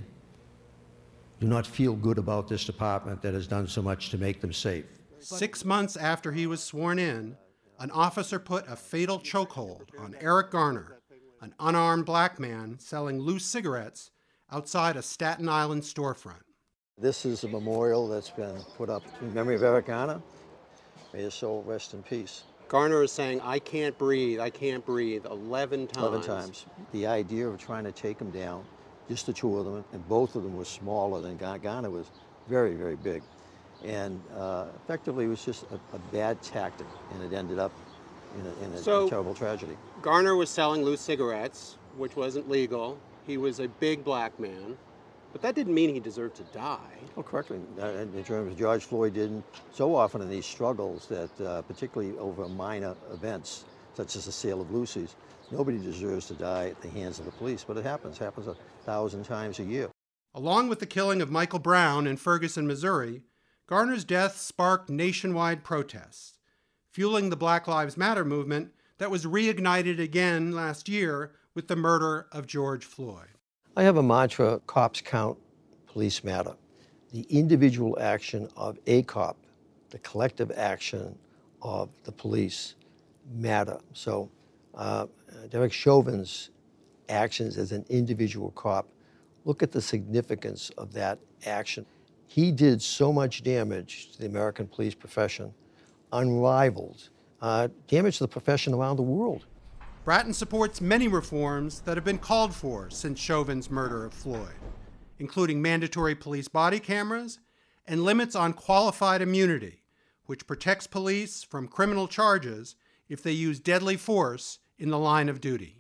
do not feel good about this department that has done so much to make them safe. Six months after he was sworn in, an officer put a fatal chokehold on Eric Garner, an unarmed black man selling loose cigarettes outside a Staten Island storefront. This is a memorial that's been put up in memory of Eric Garner. May his soul rest in peace. Garner is saying, I can't breathe, I can't breathe, eleven times. eleven times. The idea of trying to take him down, just the two of them, and both of them were smaller than Garner. Garner was very, very big. And uh, effectively, it was just a, a bad tactic, and it ended up in a, in a, so, a terrible tragedy. Garner was selling loose cigarettes, which wasn't legal. He was a big black man, but that didn't mean he deserved to die. Oh, correctly. Uh, in terms of George Floyd didn't. So often in these struggles that, uh, particularly over minor events, such as the sale of loosies, nobody deserves to die at the hands of the police, but it happens. It happens a thousand times a year. Along with the killing of Michael Brown in Ferguson, Missouri, Garner's death sparked nationwide protests, fueling the Black Lives Matter movement that was reignited again last year with the murder of George Floyd. I have a mantra, cops count, police matter. The individual action of a cop, the collective action of the police matter. So uh, Derek Chauvin's actions as an individual cop, look at the significance of that action. He did so much damage to the American police profession, unrivaled, uh, damage to the profession around the world. Bratton supports many reforms that have been called for since Chauvin's murder of Floyd, including mandatory police body cameras and limits on qualified immunity, which protects police from criminal charges if they use deadly force in the line of duty.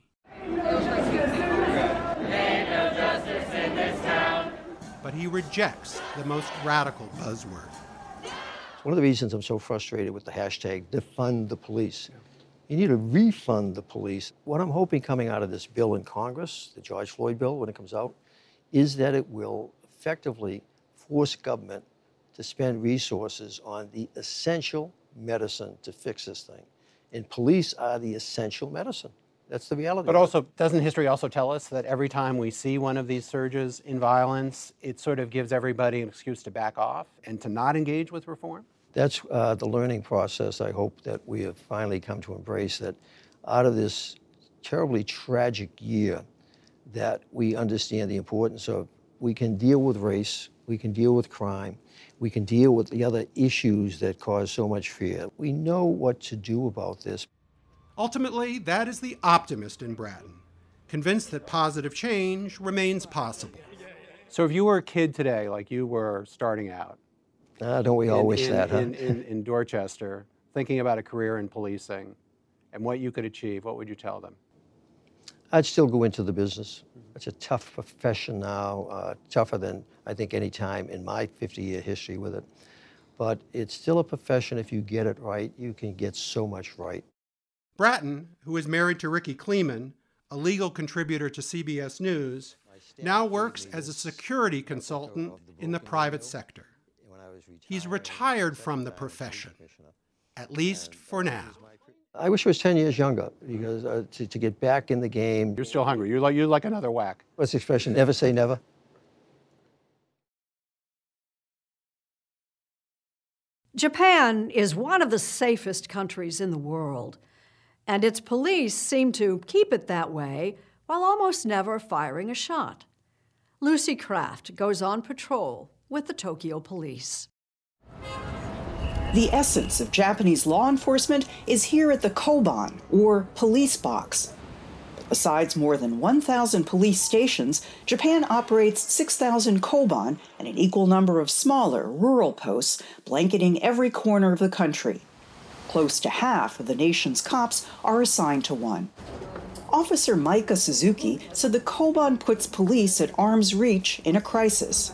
But he rejects the most radical buzzword. One of the reasons I'm so frustrated with the hashtag defund the police. You need to refund the police. What I'm hoping coming out of this bill in Congress, the George Floyd bill, when it comes out, is that it will effectively force government to spend resources on the essential medicine to fix this thing. And police are the essential medicine. That's the reality. But also, doesn't history also tell us that every time we see one of these surges in violence, it sort of gives everybody an excuse to back off and to not engage with reform? That's uh, the learning process I hope that we have finally come to embrace, that out of this terribly tragic year, that we understand the importance of, we can deal with race, we can deal with crime, we can deal with the other issues that cause so much fear. We know what to do about this. Ultimately, that is the optimist in Bratton, convinced that positive change remains possible. So if you were a kid today, like you were starting out, Uh, don't we all in, wish in, that, huh? in, in, in Dorchester, thinking about a career in policing and what you could achieve, what would you tell them? I'd still go into the business. It's a tough profession now, uh, tougher than I think any time in my fifty-year history with it. But it's still a profession. If you get it right, you can get so much right. Bratton, who is married to Ricky Kleeman, a legal contributor to C B S News, now works as a security consultant in the private sector. He's retired from the profession, at least for now. I wish I was ten years younger, because uh, to, to get back in the game. You're still hungry. You're like, you're like another whack. What's the expression? Never say never. Japan is one of the safest countries in the world, and its police seem to keep it that way while almost never firing a shot. Lucy Kraft goes on patrol with the Tokyo Police. The essence of Japanese law enforcement is here at the Koban, or police box. Besides more than one thousand police stations, Japan operates six thousand Koban and an equal number of smaller, rural posts blanketing every corner of the country. Close to half of the nation's cops are assigned to one. Officer Maika Suzuki said the Koban puts police at arm's reach in a crisis.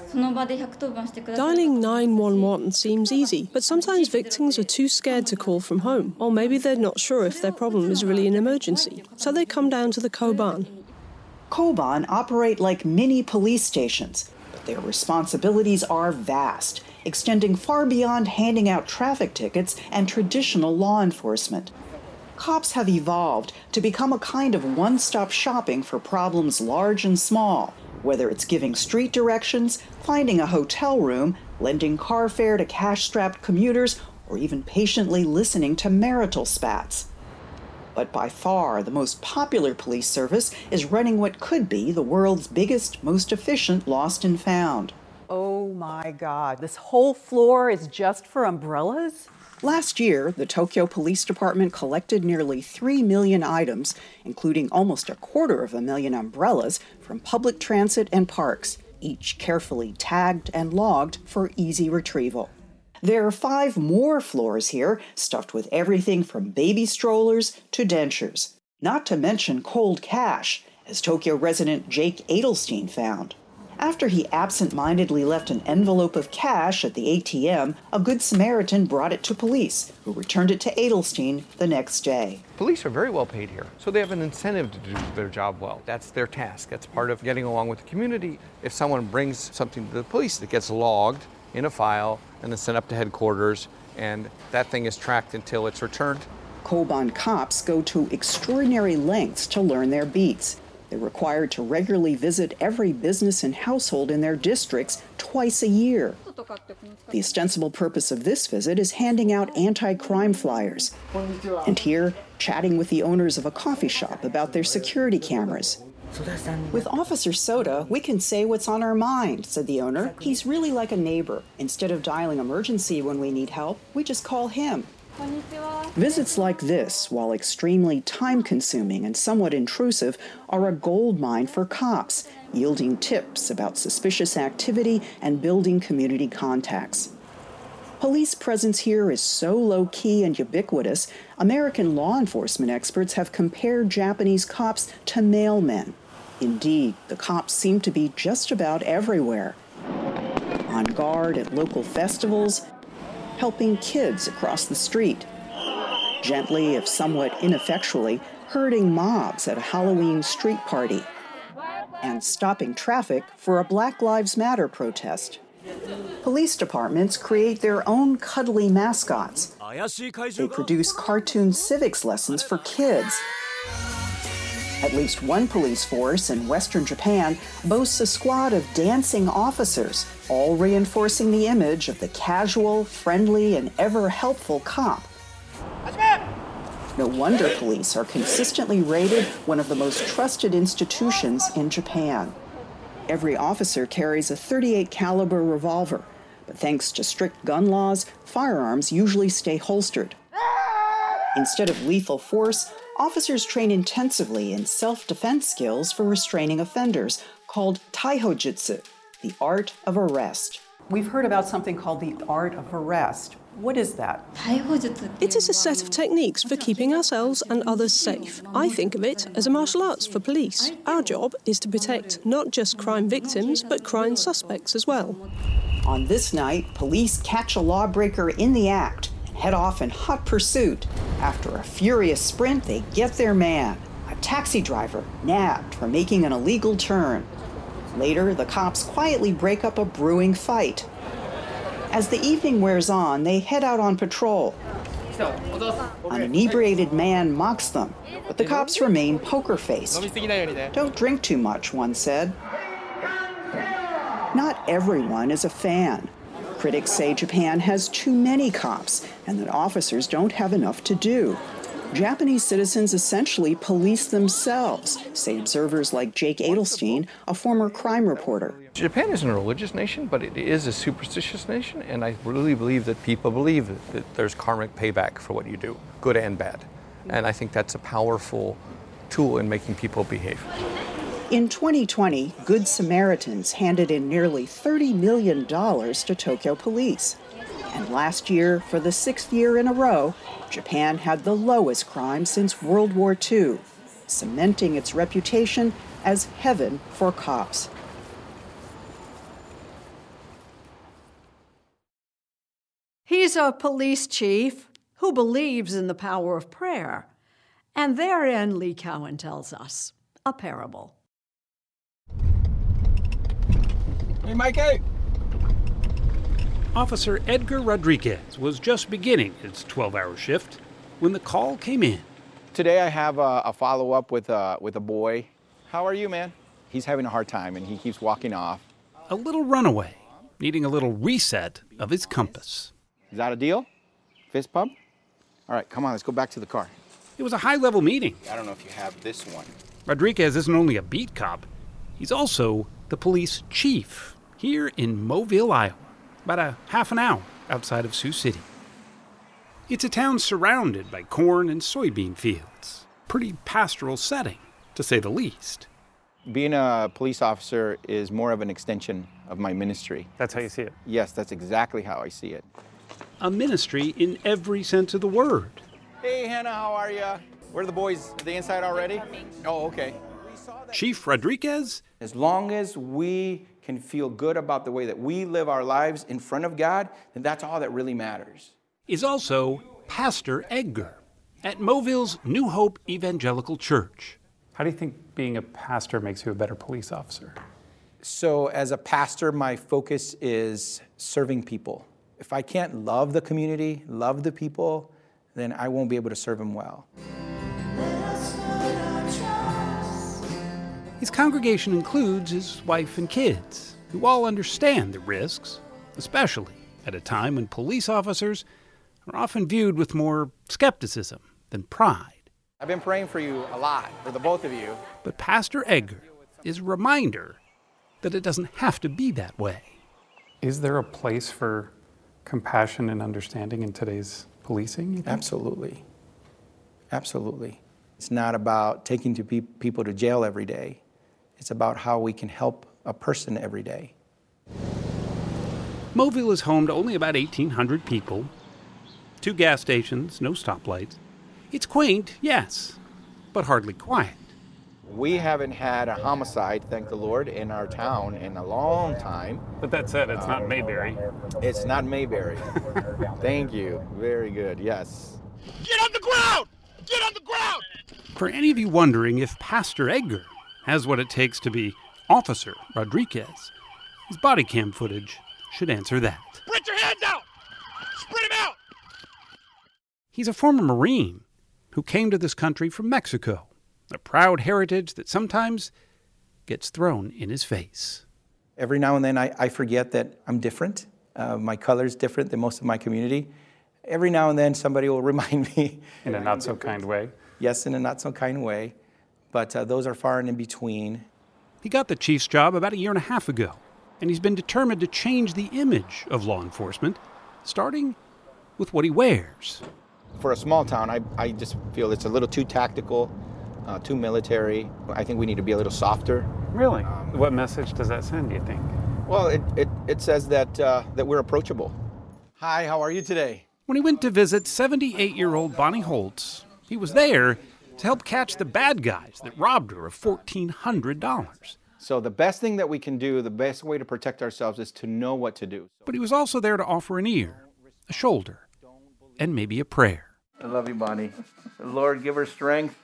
Dialing nine one one seems easy, but sometimes victims are too scared to call from home, or maybe they're not sure if their problem is really an emergency, so they come down to the Koban. Koban operate like mini police stations, but their responsibilities are vast, extending far beyond handing out traffic tickets and traditional law enforcement. Cops have evolved to become a kind of one-stop shopping for problems large and small, whether it's giving street directions, finding a hotel room, lending car fare to cash-strapped commuters, or even patiently listening to marital spats. But by far, the most popular police service is running what could be the world's biggest, most efficient lost and found. Oh my God, this whole floor is just for umbrellas? Last year, the Tokyo Police Department collected nearly three million items, including almost a quarter of a million umbrellas, from public transit and parks, each carefully tagged and logged for easy retrieval. There are five more floors here, stuffed with everything from baby strollers to dentures. Not to mention cold cash, as Tokyo resident Jake Adelstein found. After he absent-mindedly left an envelope of cash at the A T M, a Good Samaritan brought it to police, who returned it to Adelstein the next day. Police are very well paid here, so they have an incentive to do their job well. That's their task. That's part of getting along with the community. If someone brings something to the police, that gets logged in a file and then sent up to headquarters, and that thing is tracked until it's returned. Koban cops go to extraordinary lengths to learn their beats. They're required to regularly visit every business and household in their districts twice a year. The ostensible purpose of this visit is handing out anti-crime flyers. And here, chatting with the owners of a coffee shop about their security cameras. With Officer Soda, we can say what's on our mind, said the owner. He's really like a neighbor. Instead of dialing emergency when we need help, we just call him. Visits like this, while extremely time-consuming and somewhat intrusive, are a goldmine for cops, yielding tips about suspicious activity and building community contacts. Police presence here is so low-key and ubiquitous, American law enforcement experts have compared Japanese cops to mailmen. Indeed, the cops seem to be just about everywhere. On guard at local festivals, helping kids across the street, gently, if somewhat ineffectually, herding mobs at a Halloween street party, and stopping traffic for a Black Lives Matter protest. Police departments create their own cuddly mascots. They produce cartoon civics lessons for kids. At least one police force in Western Japan boasts a squad of dancing officers, all reinforcing the image of the casual, friendly, and ever-helpful cop. No wonder police are consistently rated one of the most trusted institutions in Japan. Every officer carries a thirty-eight caliber revolver, but thanks to strict gun laws, firearms usually stay holstered. Instead of lethal force, officers train intensively in self-defense skills for restraining offenders, called taihojutsu, the art of arrest. We've heard about something called the art of arrest. What is that? It is a set of techniques for keeping ourselves and others safe. I think of it as a martial arts for police. Our job is to protect not just crime victims, but crime suspects as well. On this night, police catch a lawbreaker in the act and head off in hot pursuit. After a furious sprint, they get their man, a taxi driver, nabbed for making an illegal turn. Later, the cops quietly break up a brewing fight. As the evening wears on, they head out on patrol. An inebriated man mocks them, but the cops remain poker-faced. Don't drink too much, one said. Not everyone is a fan. Critics say Japan has too many cops and that officers don't have enough to do. Japanese citizens essentially police themselves, say observers like Jake Adelstein, a former crime reporter. Japan isn't a religious nation, but it is a superstitious nation, and I really believe that people believe that, that there's karmic payback for what you do, good and bad. And I think that's a powerful tool in making people behave. In twenty twenty, Good Samaritans handed in nearly thirty million dollars to Tokyo police. And last year, for the sixth year in a row, Japan had the lowest crime since World War Two, cementing its reputation as heaven for cops. He's a police chief who believes in the power of prayer. And therein, Lee Cowan tells us, a parable. Hey, Mikey! Officer Edgar Rodriguez was just beginning his twelve-hour shift when the call came in. Today I have a, a follow-up with a, with a boy. How are you, man? He's having a hard time and he keeps walking off. A little runaway, needing a little reset of his compass. Is that a deal? Fist pump? All right, come on, let's go back to the car. It was a high-level meeting. I don't know if you have this one. Rodriguez isn't only a beat cop, he's also the police chief here in Mobile, Iowa, about a half an hour outside of Sioux City. It's a town surrounded by corn and soybean fields. Pretty pastoral setting, to say the least. Being a police officer is more of an extension of my ministry. That's how you see it? Yes, that's exactly how I see it. A ministry in every sense of the word. Hey, Hannah, how are you? Where are the boys? Are they inside already? Oh, okay. Chief Rodriguez? As long as we can feel good about the way that we live our lives in front of God, then that's all that really matters. Is also Pastor Edgar at Mobille's New Hope Evangelical Church. How do you think being a pastor makes you a better police officer? So as a pastor, my focus is serving people. If I can't love the community, love the people, then I won't be able to serve them well. His congregation includes his wife and kids, who all understand the risks, especially at a time when police officers are often viewed with more skepticism than pride. I've been praying for you a lot, for the both of you. But Pastor Edgar is a reminder that it doesn't have to be that way. Is there a place for compassion and understanding in today's policing, you think? Absolutely. Absolutely. It's not about taking to pe- people to jail every day. It's about how we can help a person every day. Mobile is home to only about eighteen hundred people. Two gas stations, no stoplights. It's quaint, yes, but hardly quiet. We haven't had a homicide, thank the Lord, in our town in a long time. But that said, it's not Mayberry. It's not Mayberry. Thank you. Very good, yes. Get on the ground! Get on the ground! For any of you wondering if Pastor Edgar has what it takes to be Officer Rodriguez, his body cam footage should answer that. Spread your hands out! Spread them out! He's a former Marine who came to this country from Mexico, a proud heritage that sometimes gets thrown in his face. Every now and then I, I forget that I'm different. Uh, my color's different than most of my community. Every now and then somebody will remind me. In a not-so-kind way? Yes, in a not-so-kind way. But uh, those are far and in between. He got the chief's job about a year and a half ago, and he's been determined to change the image of law enforcement, starting with what he wears. For a small town, I, I just feel it's a little too tactical, uh, too military. I think we need to be a little softer. Really? Um, what message does that send, do you think? Well, it, it, it says that, uh, that we're approachable. Hi, how are you today? When he went to visit seventy-eight-year-old Bonnie Holtz, he was there to help catch the bad guys that robbed her of fourteen hundred dollars. So the best thing that we can do, the best way to protect ourselves is to know what to do. But he was also there to offer an ear, a shoulder, and maybe a prayer. I love you, Bonnie. Lord, give her strength.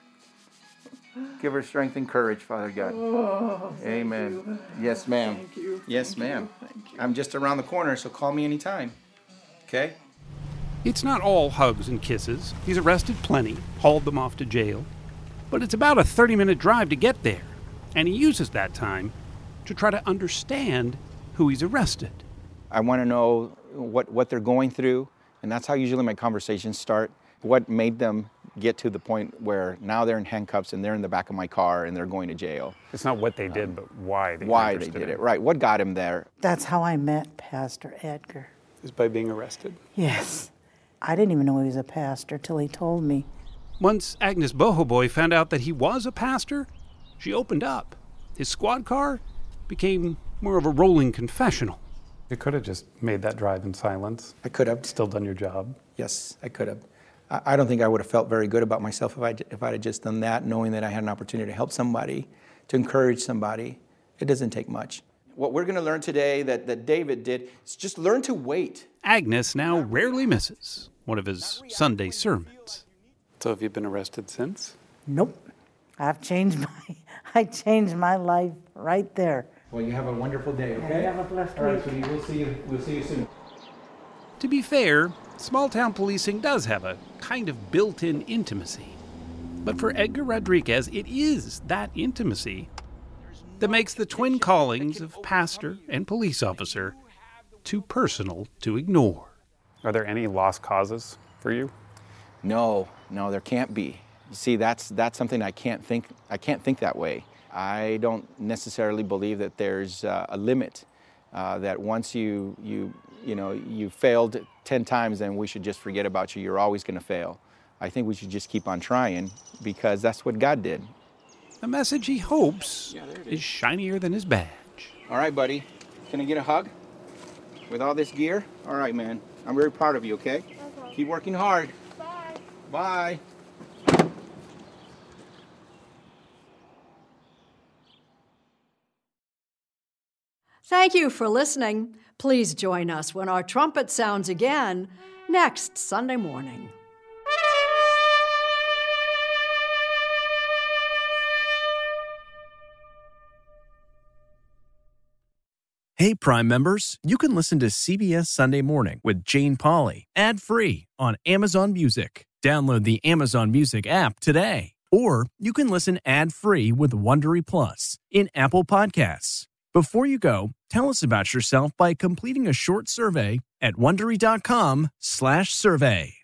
Give her strength and courage, Father God. Oh, Amen. you. Yes, ma'am. Thank you. Yes, Thank ma'am. you. Thank you. I'm just around the corner, so call me anytime. Okay? It's not all hugs and kisses. He's arrested plenty, hauled them off to jail. But it's about a thirty-minute drive to get there, and he uses that time to try to understand who he's arrested. I want to know what, what they're going through, and that's how usually my conversations start. What made them get to the point where now they're in handcuffs and they're in the back of my car and they're going to jail. It's not what they did, um, but why they Why they did it, right. What got him there. That's how I met Pastor Edgar. Is by being arrested? Yes. I didn't even know he was a pastor till he told me. Once Agnes Bohoboy found out that he was a pastor, she opened up. His squad car became more of a rolling confessional. You could have just made that drive in silence. I could have. Still done your job. Yes, I could have. I don't think I would have felt very good about myself if I if I'd have just done that, knowing that I had an opportunity to help somebody, to encourage somebody. It doesn't take much. What we're going to learn today that, that David did is just learn to wait. Agnes now rarely misses one of his Sunday sermons. So have you been arrested since? Nope. I've changed my I changed my life right there. Well, you have a wonderful day, okay? Have a blessed All right, week. sweetie, we'll see you. We'll see you soon. To be fair, small-town policing does have a kind of built-in intimacy. But for Edgar Rodriguez, it is that intimacy that makes the twin callings of pastor and police officer too personal to ignore. Are there any lost causes for you? No, no, there can't be. You see, that's that's something I can't think. I can't think that way. I don't necessarily believe that there's uh, a limit. Uh, that once you you you know you failed ten times, then we should just forget about you. You're always going to fail. I think we should just keep on trying because that's what God did. A message he hopes yeah, is shinier than his badge. All right, buddy. Can I get a hug? With all this gear? All right, man. I'm very proud of you, okay? Okay. Keep working hard. Bye. Bye. Thank you for listening. Please join us when our trumpet sounds again next Sunday morning. Hey, Prime members, you can listen to C B S Sunday Morning with Jane Pauley ad-free on Amazon Music. Download the Amazon Music app today. Or you can listen ad-free with Wondery Plus in Apple Podcasts. Before you go, tell us about yourself by completing a short survey at Wondery dot com slash survey.